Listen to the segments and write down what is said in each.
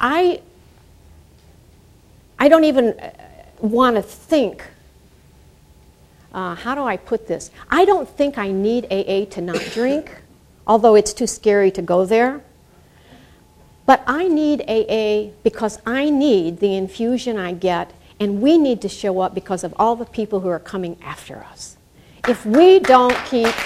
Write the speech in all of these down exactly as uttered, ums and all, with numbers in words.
I, I don't even want to think, uh, how do I put this? I don't think I need A A to not drink, although it's too scary to go there. But I need A A because I need the infusion I get, and we need to show up because of all the people who are coming after us. If we don't keep...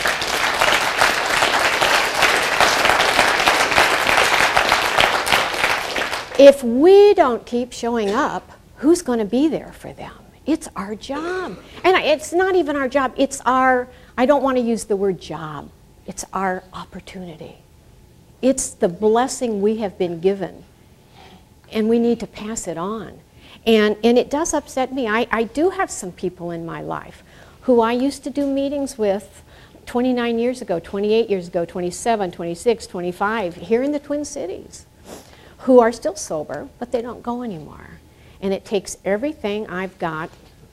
If we don't keep showing up, who's going to be there for them? It's our job. And it's not even our job. It's our, I don't want to use the word job. It's our opportunity. It's the blessing we have been given. And we need to pass it on. And, and it does upset me. I, I do have some people in my life who I used to do meetings with twenty-nine years ago, twenty-eight years ago, twenty-seven, twenty-six, twenty-five, here in the Twin Cities, who are still sober, but they don't go anymore. And it takes everything I've got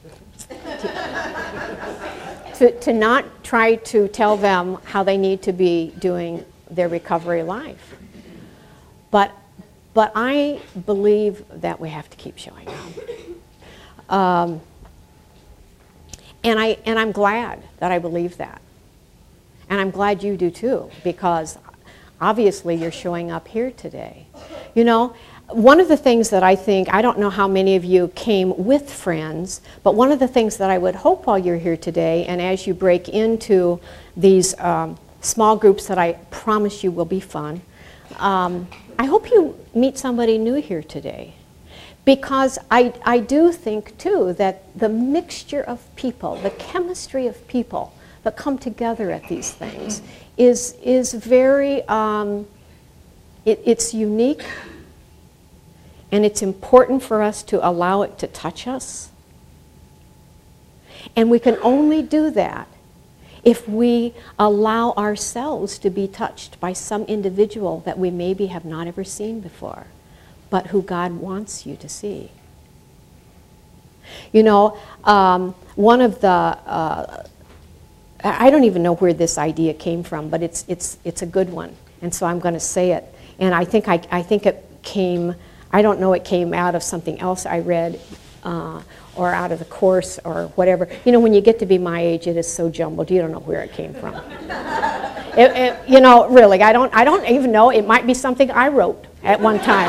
to, to, to not try to tell them how they need to be doing their recovery life. But, but I believe that we have to keep showing up. Um, and, I, and I'm glad that I believe that. And I'm glad you do too, because obviously you're showing up here today. You know, one of the things that I think, I don't know how many of you came with friends, but one of the things that I would hope while you're here today, and as you break into these um, small groups that I promise you will be fun, um, I hope you meet somebody new here today. Because I, I do think too that the mixture of people, the chemistry of people that come together at these things is, is very, um, it, it's unique, and it's important for us to allow it to touch us. And we can only do that if we allow ourselves to be touched by some individual that we maybe have not ever seen before, but who God wants you to see. You know, um, one of the, uh, I don't even know where this idea came from, but it's, it's, it's a good one, and so I'm going to say it. And I think, I, I think it came, I don't know, it came out of something else I read, uh, or out of the course, or whatever. You know, when you get to be my age, it is so jumbled, you don't know where it came from. it, it, you know, really, I don't, I don't even know. It might be something I wrote at one time.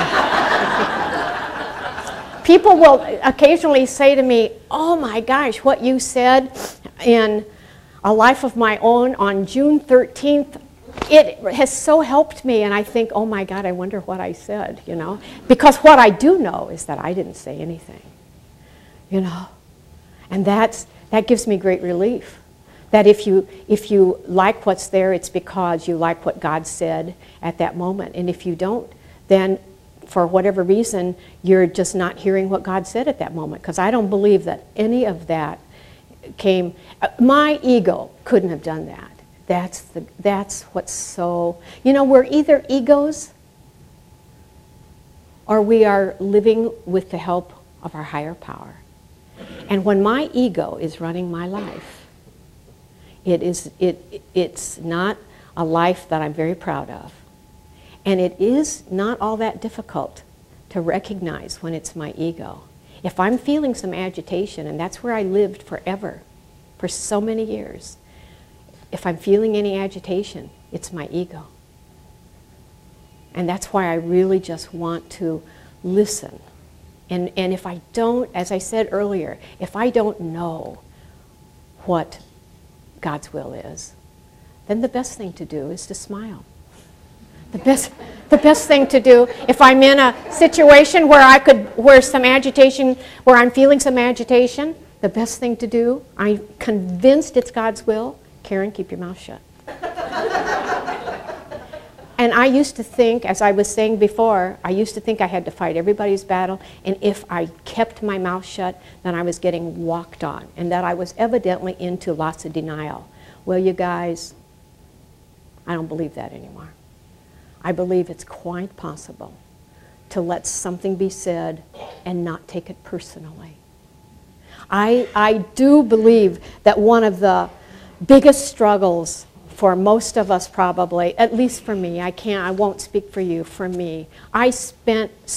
People will occasionally say to me, oh my gosh, what you said in A Life of My Own on June thirteenth, it has so helped me, and I think, oh my God, I wonder what I said, you know? Because what I do know is that I didn't say anything, you know? And that's, that gives me great relief. That if you, if you like what's there, it's because you like what God said at that moment. And if you don't, then for whatever reason, you're just not hearing what God said at that moment. Because I don't believe that any of that came, my ego couldn't have done that. That's, the, that's what's so, you know, we're either egos or we are living with the help of our higher power. And when my ego is running my life, it is, it, it's not a life that I'm very proud of. And it is not all that difficult to recognize when it's my ego. If I'm feeling some agitation, and that's where I lived forever, for so many years, if I'm feeling any agitation, it's my ego. And that's why I really just want to listen. And, and if I don't, as I said earlier, if I don't know what God's will is, then the best thing to do is to smile. The best, the best thing to do, if I'm in a situation where I could, where some agitation, where I'm feeling some agitation, the best thing to do, I'm convinced it's God's will, Karen, keep your mouth shut. And I used to think, as I was saying before, I used to think I had to fight everybody's battle, and if I kept my mouth shut, then I was getting walked on, and that I was evidently into lots of denial. Well, you guys, I don't believe that anymore. I believe it's quite possible to let something be said and not take it personally. I, I do believe that one of the biggest struggles for most of us probably, at least for me, I can't, I won't speak for you, for me, I spent